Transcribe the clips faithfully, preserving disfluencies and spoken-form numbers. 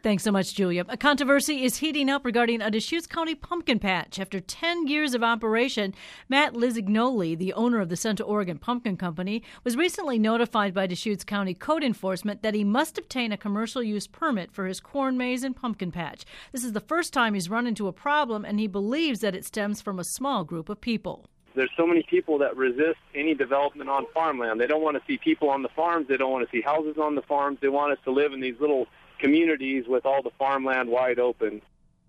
Thanks so much, Julia. A controversy is heating up regarding a Deschutes County pumpkin patch. After ten years of operation, Matt Lisignoli, the owner of the Central Oregon Pumpkin Company, was recently notified by Deschutes County Code Enforcement that he must obtain a commercial use permit for his corn maze and pumpkin patch. This is the first time he's run into a problem, and he believes that it stems from a small group of people. There's so many people that resist any development on farmland. They don't want to see people on the farms. They don't want to see houses on the farms. They want us to live in these little communities with all the farmland wide open.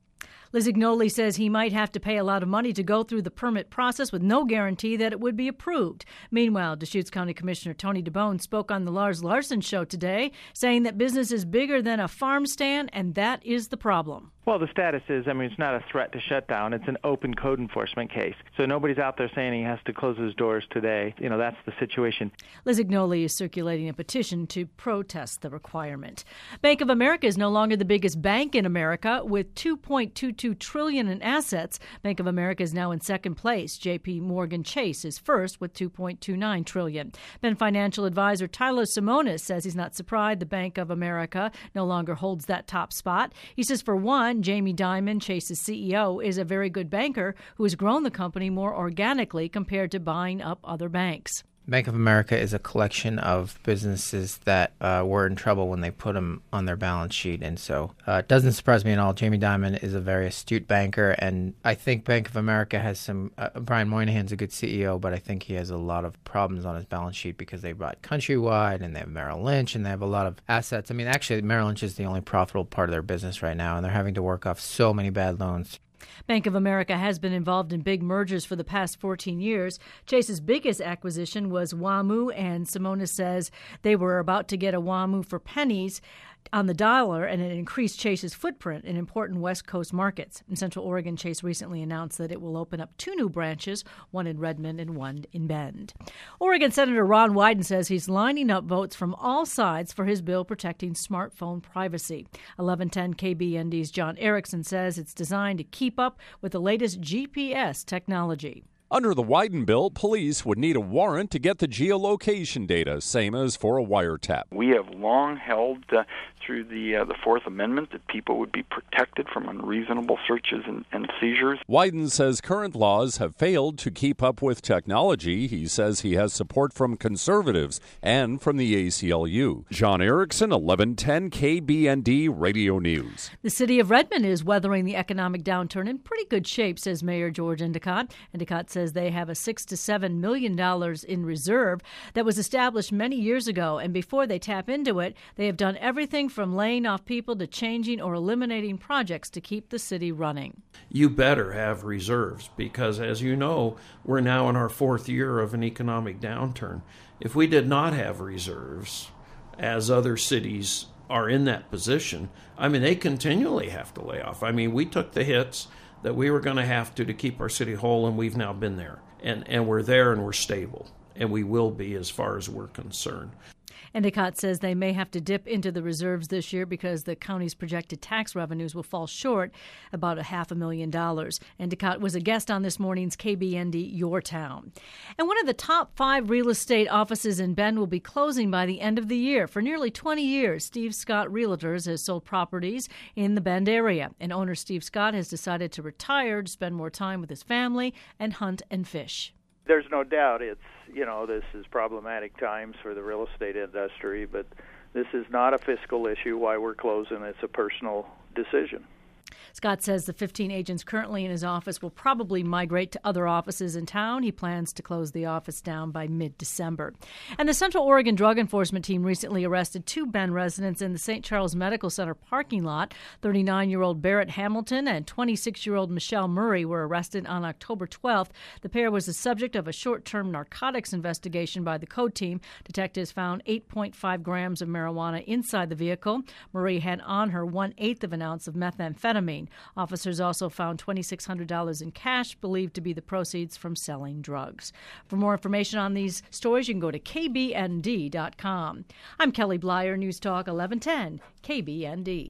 Lisignoli says he might have to pay a lot of money to go through the permit process with no guarantee that it would be approved. Meanwhile, Deschutes County Commissioner Tony DeBone spoke on the Lars Larson Show today, saying that business is bigger than a farm stand, and that is the problem. Well, the status is, I mean, it's not a threat to shut down. It's an open code enforcement case. So nobody's out there saying he has to close his doors today. You know, that's the situation. Lisignoli is circulating a petition to protest the requirement. Bank of America is no longer the biggest bank in America. With two point two two trillion dollars in assets, Bank of America is now in second place. J P Morgan Chase is first with two point two nine trillion dollars. Then financial advisor Tyler Simonis says he's not surprised the Bank of America no longer holds that top spot. He says, for one, Jamie Dimon, Chase's C E O, is a very good banker who has grown the company more organically compared to buying up other banks. Bank of America is a collection of businesses that uh, were in trouble when they put them on their balance sheet. And so uh, it doesn't surprise me at all. Jamie Dimon is a very astute banker. And I think Bank of America has some uh, – Brian Moynihan's a good C E O, but I think he has a lot of problems on his balance sheet because they bought Countrywide and they have Merrill Lynch and they have a lot of assets. I mean, actually, Merrill Lynch is the only profitable part of their business right now, and they're having to work off so many bad loans. Bank of America has been involved in big mergers for the past fourteen years. Chase's biggest acquisition was WAMU, and Simonis says they were about to get a WAMU for pennies on the dollar, and it increased Chase's footprint in important West Coast markets. In Central Oregon, Chase recently announced that it will open up two new branches, one in Redmond and one in Bend. Oregon Senator Ron Wyden says he's lining up votes from all sides for his bill protecting smartphone privacy. eleven ten K B N D's John Erickson says it's designed to keep up with the latest G P S technology. Under the Wyden bill, police would need a warrant to get the geolocation data, same as for a wiretap. We have long held uh, through the uh, the Fourth Amendment that people would be protected from unreasonable searches and, and seizures. Wyden says current laws have failed to keep up with technology. He says he has support from conservatives and from the A C L U. John Erickson, eleven ten K B N D Radio News. The city of Redmond is weathering the economic downturn in pretty good shape, says Mayor George Endicott. Endicott says they have a six to seven million dollars in reserve that was established many years ago, and before they tap into it, they have done everything from laying off people to changing or eliminating projects to keep the city running. You better have reserves because, as you know, we're now in our fourth year of an economic downturn. If we did not have reserves, as other cities are in that position, I mean, they continually have to lay off. I mean, we took the hits that we were going to have to to keep our city whole, and we've now been there. And, and we're there and we're stable, and we will be as far as we're concerned. Endicott says they may have to dip into the reserves this year because the county's projected tax revenues will fall short about a half a million dollars. Endicott was a guest on this morning's K B N D Your Town. And one of the top five real estate offices in Bend will be closing by the end of the year. For nearly twenty years, Steve Scott Realtors has sold properties in the Bend area. And owner Steve Scott has decided to retire to spend more time with his family and hunt and fish. There's no doubt it's, you know, this is problematic times for the real estate industry, but this is not a fiscal issue why we're closing. It's a personal decision. Scott says the fifteen agents currently in his office will probably migrate to other offices in town. He plans to close the office down by mid-December. And the Central Oregon Drug Enforcement Team recently arrested two Bend residents in the Saint Charles Medical Center parking lot. thirty-nine-year-old Barrett Hamilton and twenty-six-year-old Michelle Murray were arrested on October twelfth. The pair was the subject of a short-term narcotics investigation by the code team. Detectives found eight point five grams of marijuana inside the vehicle. Murray had on her one-eighth of an ounce of methamphetamine. Officers also found two thousand six hundred dollars in cash, believed to be the proceeds from selling drugs. For more information on these stories, you can go to K B N D dot com. I'm Kelly Blyer, News Talk eleven ten, K B N D.